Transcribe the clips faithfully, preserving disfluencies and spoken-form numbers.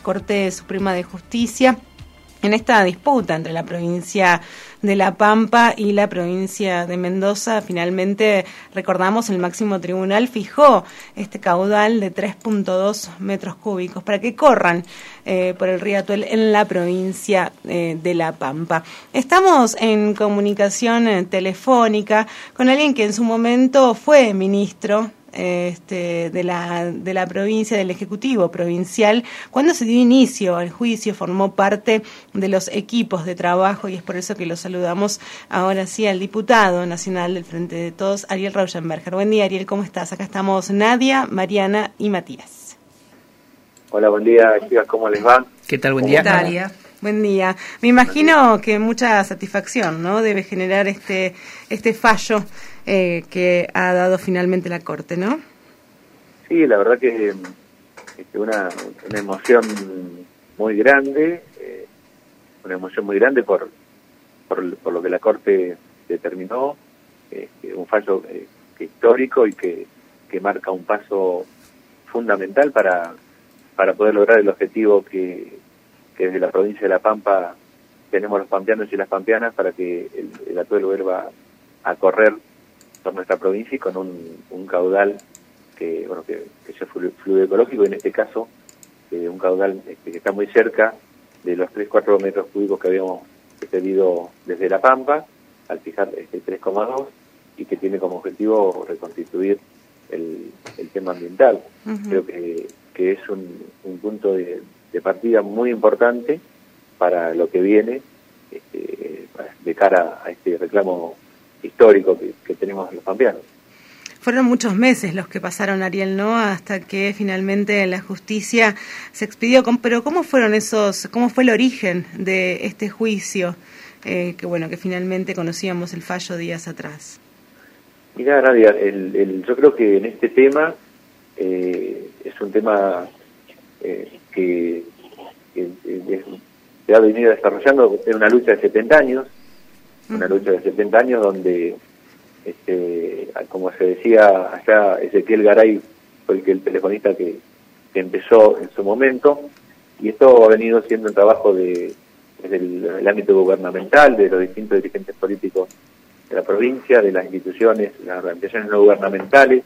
Corte Suprema de Justicia en esta disputa entre la provincia de La Pampa y la provincia de Mendoza. Finalmente, recordamos, el máximo tribunal fijó este caudal de tres punto dos metros cúbicos para que corran eh, por el río Atuel en la provincia eh, de La Pampa. Estamos en comunicación eh, telefónica con alguien que en su momento fue ministro Este, de la de la provincia, del Ejecutivo Provincial, cuando se dio inicio al juicio, formó parte de los equipos de trabajo, y es por eso que lo saludamos ahora sí al diputado nacional del Frente de Todos, Ariel Rauschenberger. Buen día, Ariel, ¿cómo estás? Acá estamos Nadia, Mariana y Matías. Hola, buen día, chicas, ¿cómo les va? ¿Qué tal? Buen día. Daria. Buen día. Me imagino que mucha satisfacción, ¿no?, debe generar este este fallo eh, que ha dado finalmente la Corte, ¿no? Sí, la verdad que es una, una emoción muy grande, eh, una emoción muy grande por, por por lo que la Corte determinó, eh, un fallo eh, que histórico y que, que marca un paso fundamental para, para poder lograr el objetivo que que desde la provincia de La Pampa tenemos los pampeanos y las pampeanas, para que el, el Atuel vuelva a correr por nuestra provincia y con un, un caudal que bueno que, que sea fluido ecológico, y en este caso eh, un caudal este, que está muy cerca de los tres cuatro metros cúbicos que habíamos pedido desde La Pampa, al fijar este tres coma dos, y que tiene como objetivo reconstituir el, el tema ambiental. Uh-huh. Creo que, que es un, un punto de de partida muy importante para lo que viene, este, de cara a este reclamo histórico que, que tenemos los pampeanos. Fueron muchos meses los que pasaron, Ariel, ¿no?, hasta que finalmente la justicia se expidió. Pero ¿cómo fueron esos, cómo fue el origen de este juicio, eh, que bueno, que finalmente conocíamos el fallo días atrás? Mirá, Nadia, el, el, yo creo que en este tema eh, es un tema eh, que, que, que se ha venido desarrollando en una lucha de setenta años, una lucha de setenta años donde, este, como se decía allá, Ezequiel Garay fue el, que, el telefonista que, que empezó en su momento, y esto ha venido siendo un trabajo de, desde el, el ámbito gubernamental, de los distintos dirigentes políticos de la provincia, de las instituciones, las organizaciones no gubernamentales,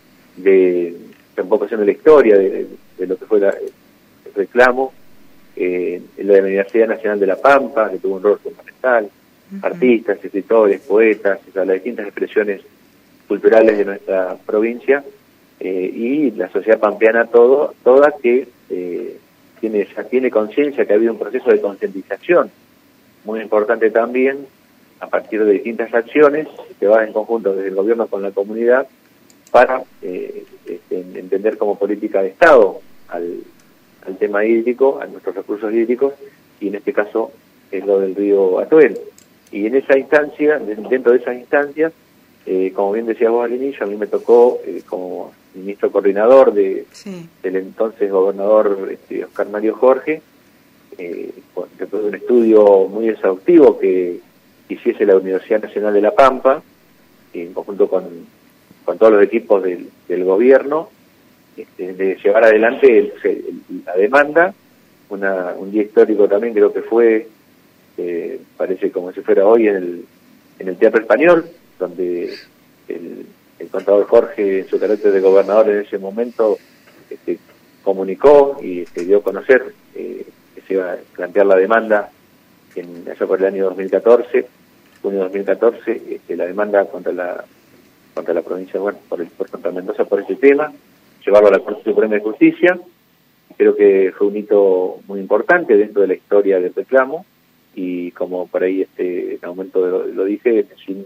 de un poco haciendo la historia de, de, de lo que fue la, el reclamo, eh, en la Universidad Nacional de La Pampa, que tuvo un rol fundamental, uh-huh. artistas, escritores, poetas, o sea, las distintas expresiones culturales de nuestra provincia, eh, y la sociedad pampeana todo, toda que eh, tiene, ya tiene conciencia que ha habido un proceso de concientización muy importante también, a partir de distintas acciones que van en conjunto desde el gobierno con la comunidad, para eh, este, entender como política de Estado al, al tema hídrico, a nuestros recursos hídricos, y en este caso es lo del río Atuel. Y en esa instancia, dentro de esas instancias, eh, como bien decías vos al inicio, a mí me tocó eh, como ministro coordinador de, sí. del entonces gobernador este, Oscar Mario Jorge, eh, después de un estudio muy exhaustivo que hiciese la Universidad Nacional de La Pampa, en conjunto con con todos los equipos del, del gobierno, este, de llevar adelante el, el, la demanda, una, un día histórico también creo que fue, eh, parece como si fuera hoy en el, en el Teatro Español, donde el, el contador Jorge, en su carácter de gobernador en ese momento, este, comunicó y este, dio a conocer eh, que se iba a plantear la demanda en, allá por el año dos mil catorce, junio de dos mil catorce, este, la demanda contra la contra la provincia, bueno, por el por contra Mendoza por este tema, llevarlo a la Corte Suprema de Justicia. Creo que fue un hito muy importante dentro de la historia del reclamo, y como por ahí este en algún momento lo, lo dije, sin,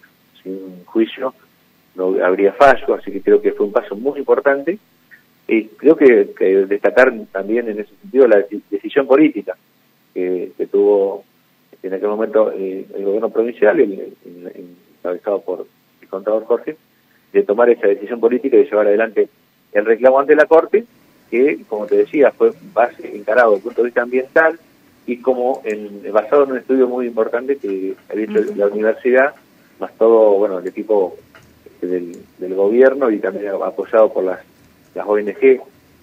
sin juicio no habría fallo, así que creo que fue un paso muy importante, y creo que, que destacar también en ese sentido la decisión política que, que tuvo en aquel momento eh, el gobierno provincial, el, el, el, encabezado por el contador Jorge, de tomar esa decisión política y de llevar adelante el reclamo ante la Corte, que, como te decía, fue base encarado desde el punto de vista ambiental, y como en, basado en un estudio muy importante que había hecho uh-huh. la universidad, más todo, bueno, el equipo este, del, del gobierno, y también apoyado por las, las O N G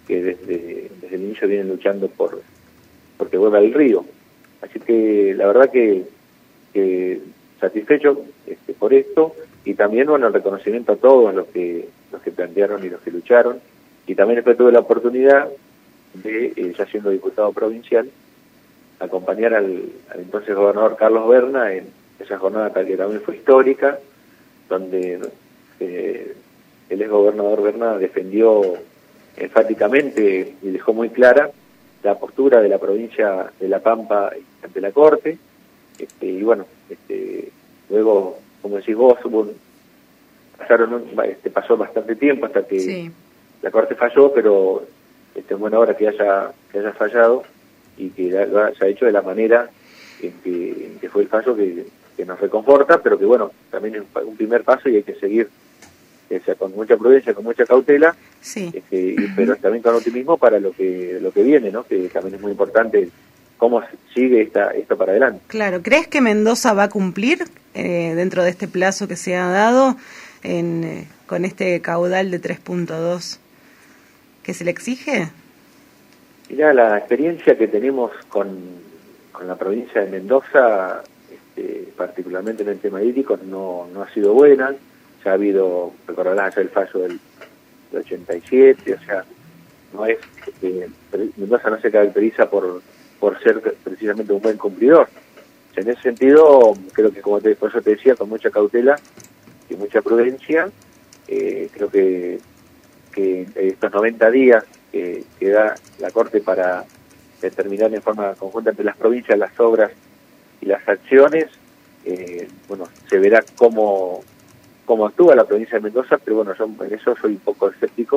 que desde, desde el inicio vienen luchando por porque vuelva al río. Así que la verdad que, que satisfecho este, por esto, y también bueno, el reconocimiento a todos los que los que plantearon y los que lucharon, y también después tuve la oportunidad de, eh, ya siendo diputado provincial, acompañar al, al entonces gobernador Carlos Berna en esa jornada que también fue histórica, donde eh, el ex gobernador Berna defendió enfáticamente y dejó muy clara la postura de la provincia de La Pampa ante la Corte, este, y bueno, este, luego, como decís vos, hubo un, pasaron un, este, pasó bastante tiempo hasta que sí. la Corte falló, pero este, en buena hora que haya, que haya fallado y que lo haya hecho de la manera en que, en que fue el fallo, que, que nos reconforta, pero que bueno, también es un primer paso y hay que seguir, o sea, con mucha prudencia, con mucha cautela, sí. este, pero también con optimismo para lo que lo que viene, ¿no? Que también es muy importante cómo sigue esta esto para adelante. Claro, ¿crees que Mendoza va a cumplir eh, dentro de este plazo que se ha dado en, eh, con este caudal de tres punto dos que se le exige? Mirá, la experiencia que tenemos con, con la provincia de Mendoza, este, particularmente en el tema hídrico, no, no ha sido buena. Ya ha habido, recordarás allá el fallo del, del ochenta y siete, o sea, no es, este, Mendoza no se caracteriza por, por ser precisamente un buen cumplidor. O sea, en ese sentido, creo que como te, por eso te decía, con mucha cautela y mucha prudencia, eh, creo que, que estos noventa días que, que da la Corte para determinar en forma conjunta entre las provincias las obras y las acciones, eh, bueno, se verá cómo cómo actúa la provincia de Mendoza, pero bueno, yo en eso soy un poco escéptico,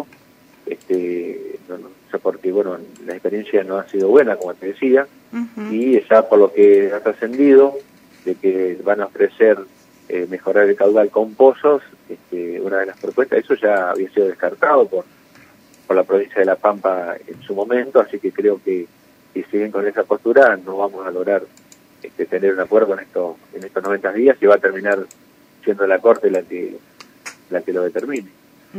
este, no, no, o sea, porque bueno, la experiencia no ha sido buena, como te decía, uh-huh. y ya por lo que ha trascendido, de que van a ofrecer eh, mejorar el caudal con pozos, este, una de las propuestas, eso ya había sido descartado por, por la provincia de La Pampa en su momento, así que creo que si siguen con esa postura no vamos a lograr este, tener un acuerdo en estos, en estos noventa días, y va a terminar siendo la Corte la que la que lo determine.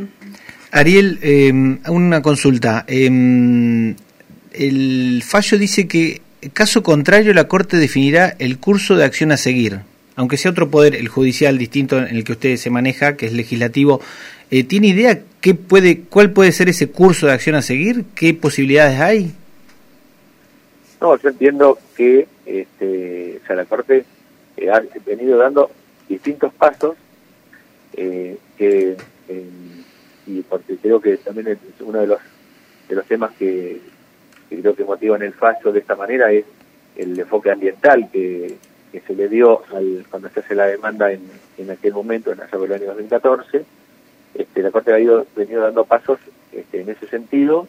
Ariel, eh, una consulta. Eh, el fallo dice que, caso contrario, la Corte definirá el curso de acción a seguir. Aunque sea otro poder, el judicial distinto en el que usted se maneja, que es legislativo, eh, ¿tiene idea qué puede, cuál puede ser ese curso de acción a seguir? ¿Qué posibilidades hay? No, yo entiendo que este, o sea, la Corte eh, ha venido dando distintos pasos eh, que eh, y porque creo que también es uno de los de los temas que, que creo que motivan el fallo de esta manera es el enfoque ambiental que, que se le dio al, cuando se hace la demanda en, en aquel momento, en el año dos mil catorce. Este, la Corte ha ido, venido dando pasos este, en ese sentido,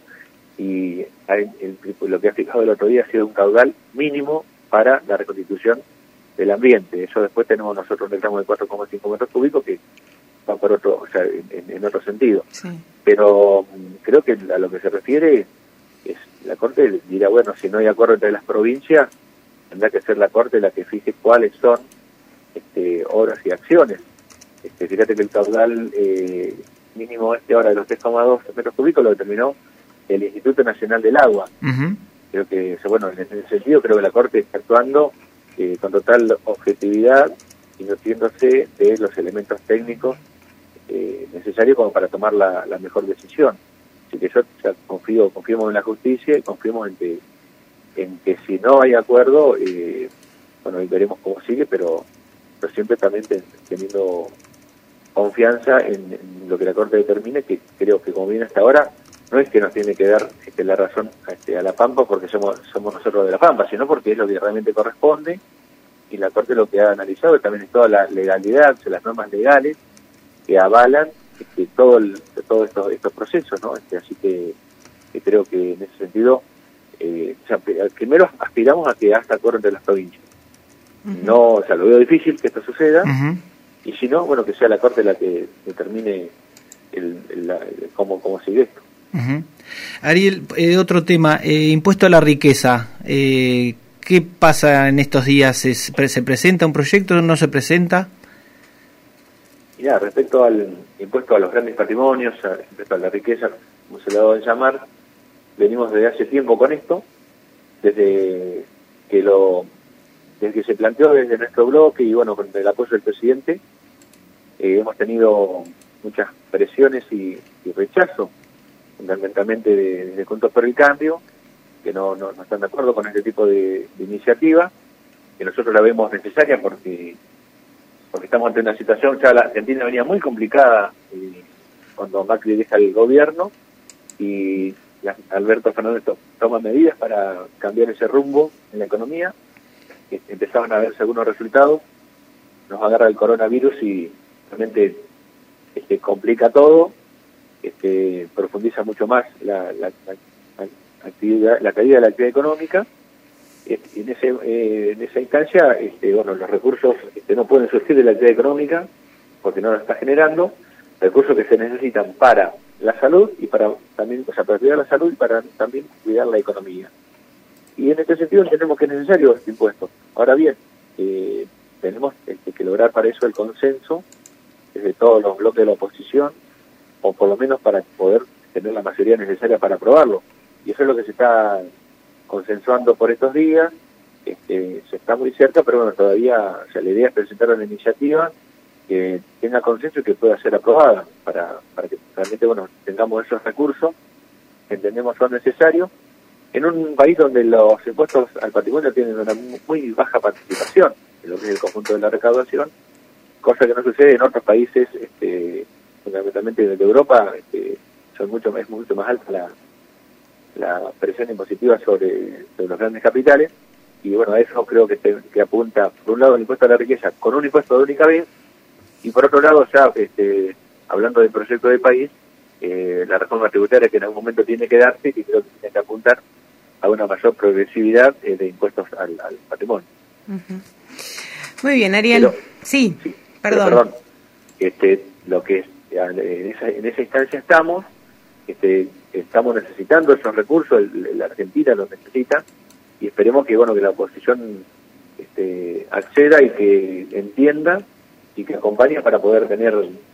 y el, el, lo que ha fijado el otro día ha sido un caudal mínimo para la reconstitución del ambiente. Eso después tenemos nosotros un reclamo de cuatro coma cinco metros cúbicos que va por otro, o sea, en, en otro sentido. Sí. Pero creo que a lo que se refiere es, la Corte dirá, bueno, si no hay acuerdo entre las provincias, tendrá que ser la Corte la que fije cuáles son este, obras y acciones. Este, fíjate que el caudal eh, mínimo este ahora de los tres coma dos metros cúbicos lo determinó el Instituto Nacional del Agua. Uh-huh. Creo que, bueno, en ese sentido creo que la Corte está actuando Eh, con total objetividad y nutriéndose de los elementos técnicos eh, necesarios como para tomar la, la mejor decisión. Así que yo ya confío, confiemos en la justicia y confiemos en que, en que si no hay acuerdo, eh, bueno, veremos cómo sigue, pero, pero siempre también ten, teniendo confianza en, en lo que la Corte determine, que creo que como viene hasta ahora, no es que nos tiene que dar este, la razón este, a La Pampa porque somos somos nosotros de La Pampa, sino porque es lo que realmente corresponde, y la Corte lo que ha analizado también es toda la legalidad, las normas legales que avalan este, todo el, todos estos, estos procesos, ¿no? Este, así que, que creo que en ese sentido, eh, o sea, primero aspiramos a que haya acuerdo entre las provincias. Uh-huh. No, o sea, lo veo difícil que esto suceda, uh-huh. y si no, bueno, que sea la Corte la que determine el, el, la, el, cómo, cómo sigue esto. Uh-huh. Ariel, eh, otro tema, eh, impuesto a la riqueza, eh, ¿qué pasa en estos días? ¿Es, ¿Se presenta un proyecto o no se presenta? Mira, respecto al impuesto a los grandes patrimonios, respecto a la riqueza, como se le ha dado de llamar, venimos desde hace tiempo con esto, desde que lo desde que se planteó desde nuestro bloque y bueno, con el apoyo del presidente, eh, hemos tenido muchas presiones y, y rechazo, fundamentalmente de, de Juntos por el Cambio, que no, no, no están de acuerdo con este tipo de, de iniciativa, que nosotros la vemos necesaria porque porque estamos ante una situación, ya la Argentina venía muy complicada eh, cuando Macri deja el gobierno y Alberto Fernández to, toma medidas para cambiar ese rumbo en la economía. Empezaban a verse algunos resultados, nos agarra el coronavirus y realmente este, complica todo, este, profundiza mucho más la, la, la, la, actividad, la caída de la actividad económica. En, ese, eh, en esa instancia, este, bueno, los recursos este, no pueden surgir de la actividad económica porque no la está generando, recursos que se necesitan para la salud y para también, o sea, para cuidar la salud y para también cuidar la economía. Y en este sentido entendemos que es necesario este impuesto. Ahora bien, eh, tenemos este, que lograr para eso el consenso desde todos los bloques de la oposición, o por lo menos para poder tener la mayoría necesaria para aprobarlo. Y eso es lo que se está consensuando por estos días. Este, se está muy cerca, pero bueno, todavía, o sea, la idea es presentar una iniciativa que tenga consenso y que pueda ser aprobada para, para que realmente, bueno, tengamos esos recursos que entendemos son necesarios en un país donde los impuestos al patrimonio tienen una muy baja participación en lo que es el conjunto de la recaudación, cosa que no sucede en otros países, este, fundamentalmente de Europa, este, son mucho más, mucho más alta la, la presión impositiva sobre, sobre los grandes capitales, y bueno, a eso creo que, se, que apunta, por un lado, el impuesto a la riqueza con un impuesto de única vez, y por otro lado, ya este, hablando del proyecto de país, eh, la reforma tributaria que en algún momento tiene que darse, y creo que tiene que apuntar a una mayor progresividad eh, de impuestos al, al patrimonio. Uh-huh. Muy bien, Ariel. Pero, sí, sí, perdón. Pero, perdón. Este, lo que es, en esa, en esa instancia estamos, este, estamos necesitando esos recursos, el, la Argentina los necesita, y esperemos que bueno que la oposición este, acceda y que entienda y que acompañe para poder tener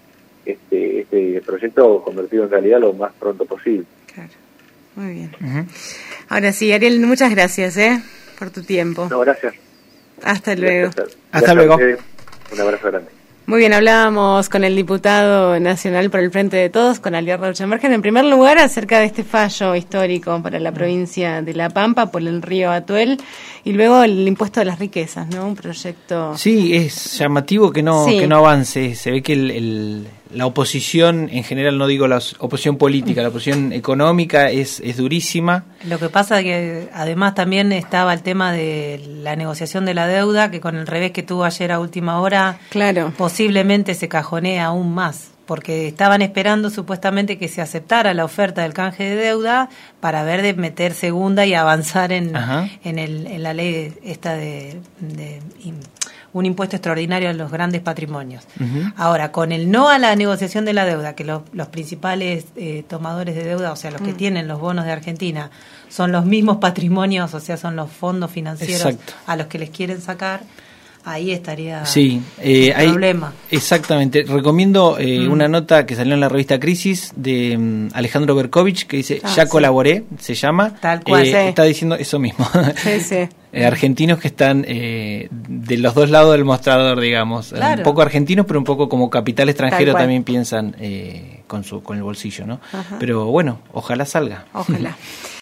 este, este proyecto convertido en realidad lo más pronto posible. Claro, muy bien. Uh-huh. Ahora sí, Ariel, muchas gracias ¿eh? por tu tiempo. No, gracias. Hasta luego. Gracias. Hasta Gracias luego. Un abrazo grande. Muy bien, hablábamos con el diputado nacional por el Frente de Todos, con Aliardo Uchenbergen, en primer lugar acerca de este fallo histórico para la provincia de La Pampa por el río Atuel, y luego el impuesto de las riquezas, ¿no? Un proyecto... Sí, es llamativo que no sí. que no avance. Se ve que el, el, la oposición, en general, no digo la oposición política, la oposición económica es, es durísima. Lo que pasa es que además también estaba el tema de la negociación de la deuda, que con el revés que tuvo ayer a última hora, claro, posiblemente se cajonea aún más, porque estaban esperando supuestamente que se aceptara la oferta del canje de deuda para ver de meter segunda y avanzar en, en, el, en la ley esta de, de, de un impuesto extraordinario a los grandes patrimonios. Uh-huh. Ahora, con el no a la negociación de la deuda, que lo, los principales eh, tomadores de deuda, o sea, los que uh-huh. tienen los bonos de Argentina, son los mismos patrimonios, o sea, son los fondos financieros Exacto. a los que les quieren sacar, ahí estaría sí, eh, el problema. Hay, exactamente. Recomiendo eh, mm. una nota que salió en la revista Crisis de um, Alejandro Berkovich, que dice, ah, ya sí. colaboré, se llama. Tal cual. Eh, sí. Está diciendo eso mismo. Sí, sí. eh, argentinos que están eh, de los dos lados del mostrador, digamos. Claro. Un poco argentinos, pero un poco como capital extranjero también piensan eh, con, su, con el bolsillo, ¿no? Ajá. Pero bueno, ojalá salga. Ojalá.